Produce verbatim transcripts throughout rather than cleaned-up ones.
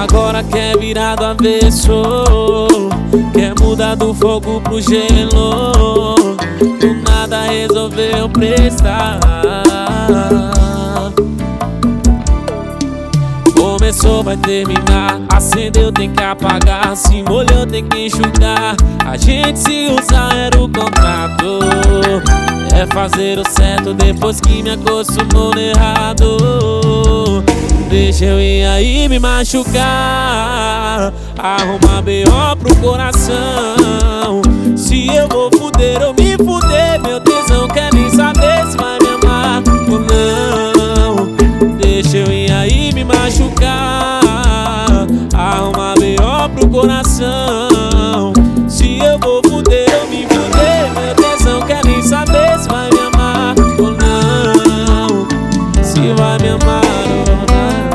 Agora quer virar do avesso, quer mudar do fogo pro gelo. Do nada resolveu prestar. Começou, vai terminar. Acendeu, tem que apagar. Se molhou, tem que enxugar. A gente se usar era o contrato. É fazer o certo depois que me acostumou no errado. Deixa eu ir aí me machucar, arrumar B O pro coração. Se eu vou fuder ou me fuder, meu tesão quer nem saber se vai me amar ou não. Deixa eu ir aí me machucar, arrumar B O pro coração. Se eu vou fuder ou me fuder, meu tesão quer nem saber se vai me amar ou não. Se vai me amar ou não.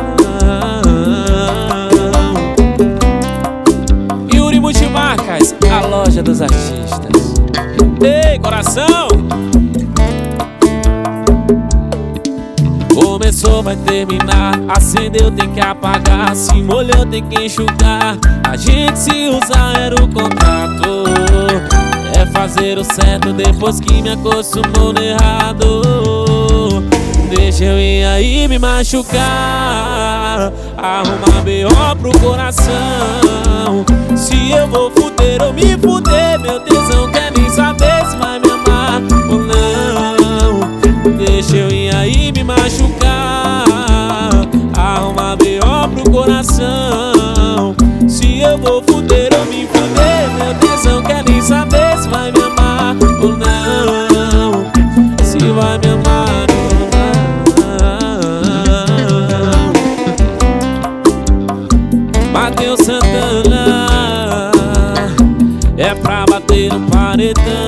Multimarcas, a loja dos artistas. Ei, coração! Começou, vai terminar. Acendeu, tem que apagar. Se molhou, tem que enxugar. A gente se usar era o contrato. É fazer o certo depois que me acostumou no errado. Deixa eu ir aí me machucar, arrumar B O pro coração. Se eu vou fuder ou me fuder, meu tesão quer nem saber se vai me amar ou não. Deixa eu ir aí me machucar, arrumar B O pro coração. Se eu vou fuder ou me fuder, meu tesão quer nem saber se vai me amar ou não. Se vai me amar ou não. Matheus Santana é pra bater no paredão.